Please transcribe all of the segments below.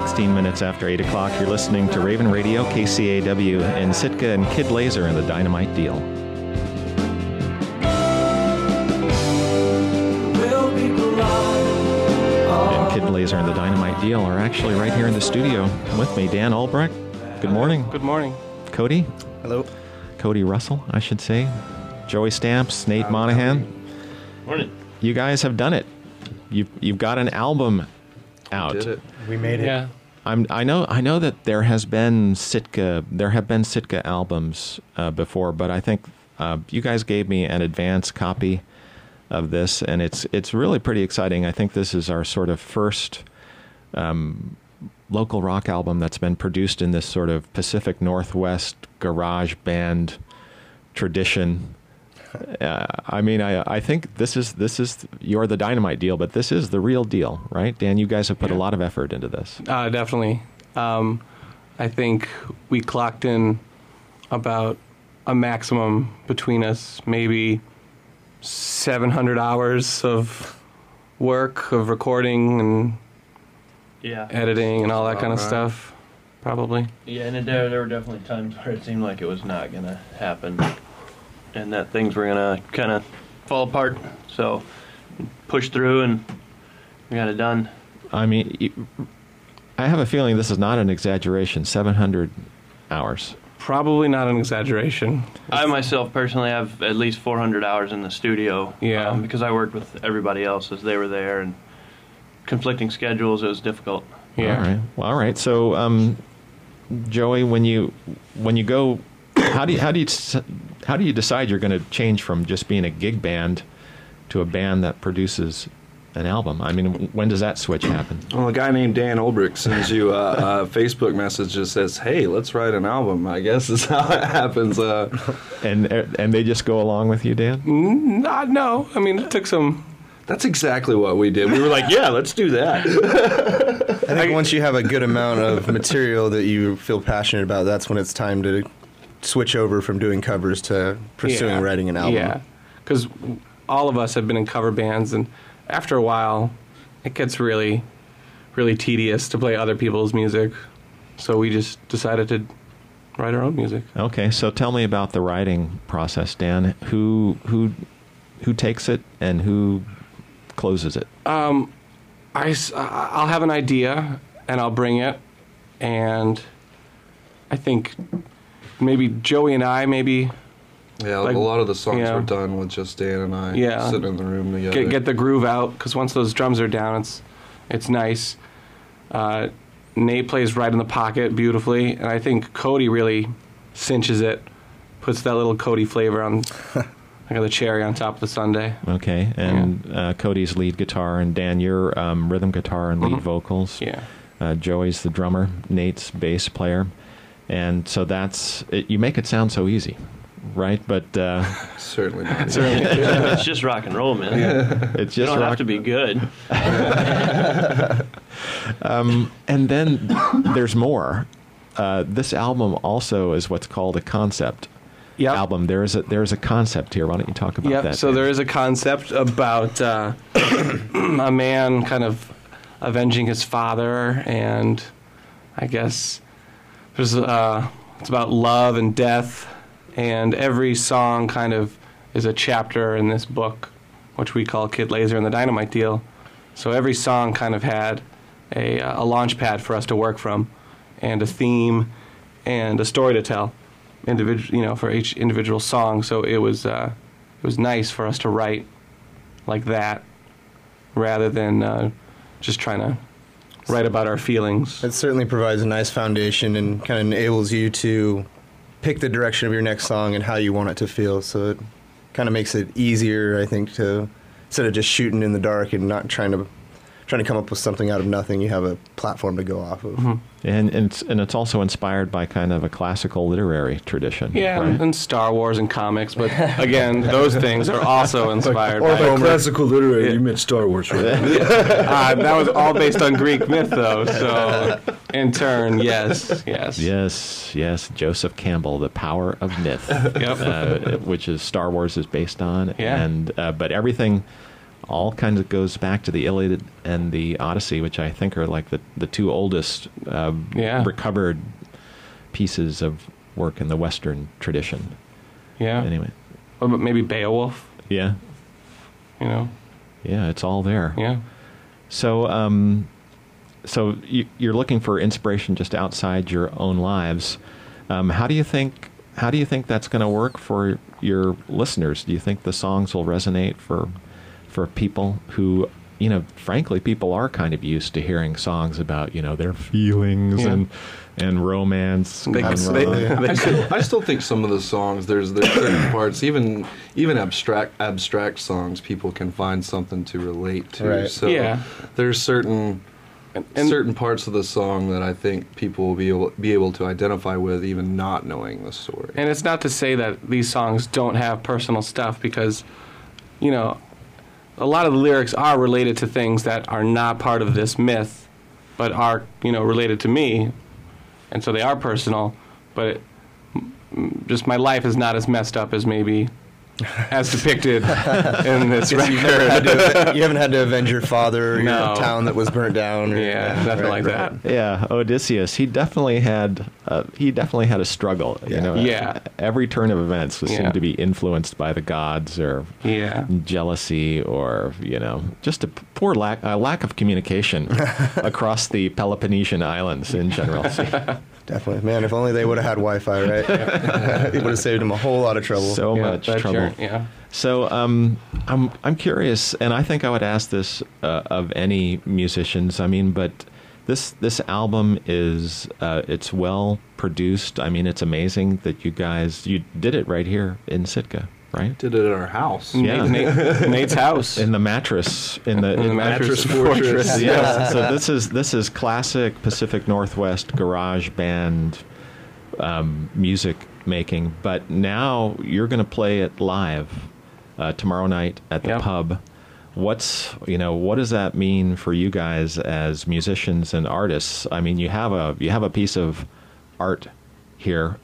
16 minutes after 8 o'clock. You're listening to Raven Radio, KCAW in Sitka, and Kid Laser and the Dynamite Deal. And Kid Laser and the Dynamite Deal are actually right here in the studio with me. Dan Albrecht, good morning. Good morning. Cody. Hello. Cody Russell, I should say. Joey Stamps, Nate Monahan. Morning. You guys have done it. You've got an album out. We did it. We made it. Yeah. I know that there have been Sitka albums before, but I think you guys gave me an advance copy of this, and it's really pretty exciting. I think this is our sort of first local rock album that's been produced in this sort of Pacific Northwest garage band tradition. I think this is you're the Dynamite Deal, but this is the real deal, right? Dan, you guys have put a lot of effort into this. Definitely. I think we clocked in about a maximum between us, maybe 700 hours of work, of recording and editing and all that kind of stuff, probably. Yeah, and there were definitely times where it seemed like it was not going to happen and that things were going to kind of fall apart. So pushed through and we got it done. I mean, I have a feeling this is not an exaggeration, 700 hours. Probably not an exaggeration. I myself personally have at least 400 hours in the studio. Yeah. Because I worked with everybody else as they were there, and conflicting schedules, it was difficult. Yeah. All right. So, Joey, when you go, how do you decide you're going to change from just being a gig band to a band that produces an album? I mean, when does that switch happen? Well, a guy named Dan Olbrich sends you a Facebook message that says, "Hey, let's write an album." I guess is how it happens. And they just go along with you, Dan? No. I mean, it took some... That's exactly what we did. We were like, "Yeah, let's do that." I think once you have a good amount of material that you feel passionate about, that's when it's time to switch over from doing covers to pursuing writing an album. Yeah, because all of us have been in cover bands, and after a while, it gets really, really tedious to play other people's music. So we just decided to write our own music. Okay, so tell me about the writing process, Dan. Who takes it and who closes it? I'll have an idea and I'll bring it, and I think maybe Joey and I Yeah, like, a lot of the songs yeah. were done with just Dan and I sitting in the room together. get the groove out, because once those drums are down, it's nice. Nate plays right in the pocket beautifully, and I think Cody really cinches it, puts that little Cody flavor on, like the cherry on top of the sundae. Okay, and Cody's lead guitar, and Dan, your rhythm guitar and lead vocals. Yeah. Joey's the drummer, Nate's bass player, and so you make it sound so easy, right? But certainly not. It's just rock and roll, man. It's just you don't have to be good. And then there's more. This album also is what's called a concept album. There's a concept here. Why don't you talk about that? So there is a concept about a man kind of avenging his father, and I guess there's it's about love and death, and every song kind of is a chapter in this book, which we call Kid Laser and the Dynamite Deal. So every song kind of had a launch pad for us to work from, and a theme, and a story to tell, for each individual song. So it was nice for us to write like that, rather than just trying to write about our feelings. It certainly provides a nice foundation and kind of enables you to pick the direction of your next song and how you want it to feel. So it kind of makes it easier, I think, to instead of just shooting in the dark and not trying to come up with something out of nothing, you have a platform to go off of. Mm-hmm. And it's also inspired by kind of a classical literary tradition. Yeah, right? and Star Wars and comics, but again, those things are also inspired Or by by classical literary, you meant Star Wars, right? that was all based on Greek myth, though, so in turn, yes. Yes, Joseph Campbell, The Power of Myth, Yep. which is Star Wars is based on. Yeah. And but everything all kinds of goes back to the Iliad and the Odyssey, which I think are like the two oldest recovered pieces of work in the Western tradition. Yeah. Anyway. What about maybe Beowulf? Yeah. You know. Yeah, it's all there. Yeah. So, you're looking for inspiration just outside your own lives. How do you think that's going to work for your listeners? Do you think the songs will resonate for people who, frankly, people are kind of used to hearing songs about, their feelings and romance? I still think some of the songs, there's certain parts, even abstract songs, people can find something to relate to. Right. So there's certain parts of the song that I think people will be able to identify with, even not knowing the story. And it's not to say that these songs don't have personal stuff, because, a lot of the lyrics are related to things that are not part of this myth, but are, related to me. And so they are personal, but just my life is not as messed up as maybe as depicted in this record. You haven't had to avenge your father or No. your town that was burnt down. Or, Nothing like that. Yeah, Odysseus. He definitely had a struggle. Yeah. Every turn of events Yeah. seemed to be influenced by the gods or Yeah. jealousy or just a poor lack of communication across the Peloponnesian islands in general. Definitely. Man, if only they would have had Wi-Fi, right? It would have saved them a whole lot of trouble. So much that trouble. Yeah. So I'm curious, and I think I would ask this of any musicians. I mean, but this album is it's well produced. I mean, it's amazing that you did it right here in Sitka, right? Did it at our house. Yeah. Nate's house. In the mattress, in the mattress fortress. Yeah. So this is classic Pacific Northwest garage band music making. But now you're going to play it live tomorrow night at the pub. What does that mean for you guys as musicians and artists? I mean, you have a piece of art here.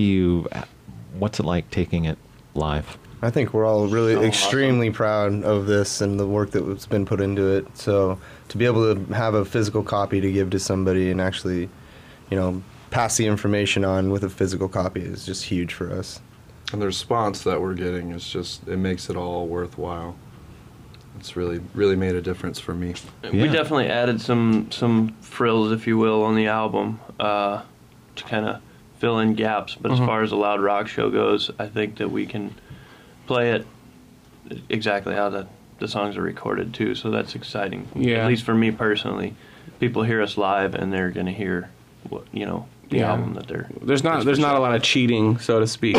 What's it like taking it live? I think we're all really extremely proud of this and the work that's been put into it. So to be able to have a physical copy to give to somebody and actually, pass the information on with a physical copy is just huge for us. And the response that we're getting is it makes it all worthwhile. It's really, really made a difference for me. We definitely added some frills, if you will, on the album to kind of fill in gaps. But as far as a loud rock show goes, I think that we can play it exactly how the songs are recorded too. So that's exciting. Yeah. At least for me personally, people hear us live and they're going to hear the album that they're. There's not a lot of cheating, so to speak.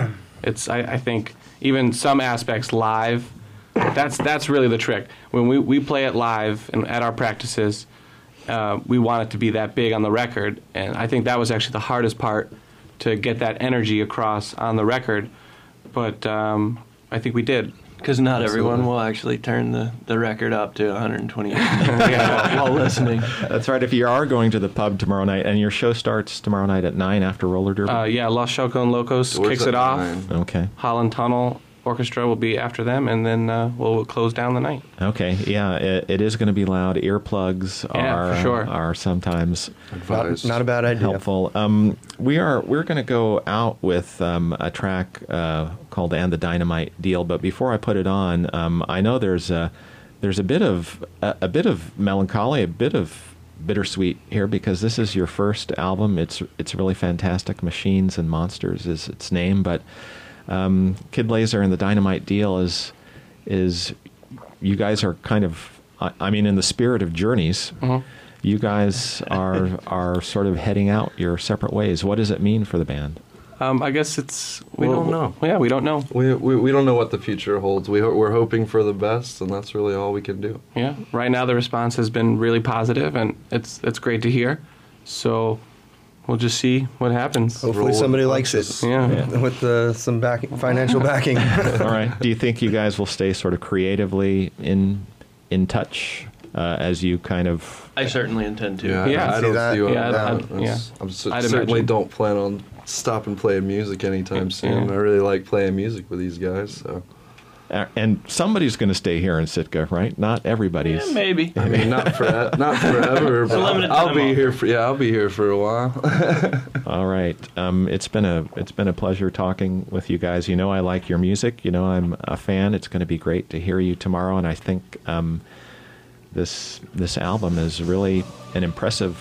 I think even some aspects live. That's really the trick. When we play it live and at our practices, we want it to be that big on the record, and I think that was actually the hardest part, to get that energy across on the record. But I think we did. Because not everyone will actually turn the record up to 128 while listening. That's right. If you are going to the pub tomorrow night, and your show starts tomorrow night at 9 after Roller Derby? Los Shoko and Locos Doors kicks at it off. 9. Okay. Holland Tunnel Orchestra will be after them, and then we'll close down the night. Okay. Yeah, it is going to be loud. Earplugs for sure. are sometimes Advised. Not a bad idea. helpful. We're going to go out with a track called "And the Dynamite Deal," but before I put it on, I know there's a bit of melancholy, a bit of bittersweet here, because this is your first album. It's really fantastic. Machines and Monsters is its name, but Kid Laser and the Dynamite Deal is you guys are kind of, I mean, in the spirit of Journeys, you guys are sort of heading out your separate ways. What does it mean for the band? I guess we don't know. Yeah, we don't know. We don't know what the future holds. We're hoping for the best, and that's really all we can do. Yeah. Right now the response has been really positive, and it's great to hear. So we'll just see what happens. Hopefully Roll somebody with likes it. punches. Yeah. With some financial backing. All right. Do you think you guys will stay sort of creatively in touch as you kind of? I certainly intend to. Yeah, I see don't that. see what Yeah, I I'd certainly imagine. don't plan on stopping playing music anytime soon. Yeah. I really like playing music with these guys. So And somebody's going to stay here in Sitka, right? Not everybody's. Yeah, maybe. I mean, not forever. But limited I'll time be off. here for I'll be here for a while. All right. It's been a pleasure talking with you guys. You know, I like your music. You know, I'm a fan. It's going to be great to hear you tomorrow. And I think this album is really an impressive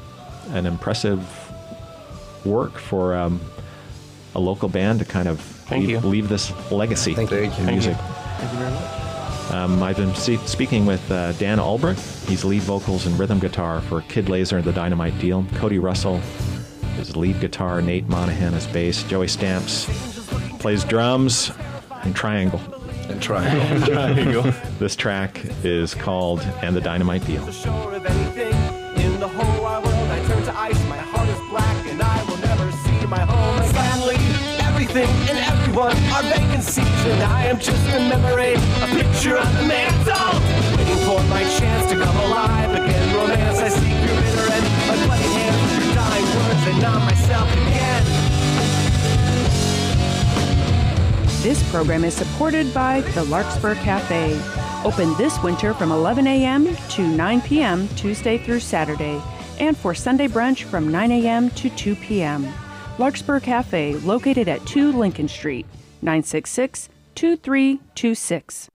work for a local band to kind of Thank you. leave this legacy. Thank you. Thank you. in music. Thank you very much. I've been speaking with Dan Ulbrich. He's lead vocals and rhythm guitar for Kid Laser and the Dynamite Deal. Cody Russell is lead guitar. Nate Monahan is bass. Joey Stamps plays drums and triangle. And triangle. This track is called And the Dynamite Deal. Sure of anything in the whole wide world, I turn to ice. My heart is black, and I will never see my home. My family, everything, and everyone are vacancies, and I am just a memory, a picture on the mantle, waiting for my chance to come alive again. Romance, I seek your bitter end, my bloody hands with your dying words, and not myself again. This program is supported by the Larkspur Cafe. Open this winter from 11 a.m. to 9 p.m. Tuesday through Saturday, and for Sunday brunch from 9 a.m. to 2 p.m. Larkspur Cafe, located at 2 Lincoln Street, 966-2326.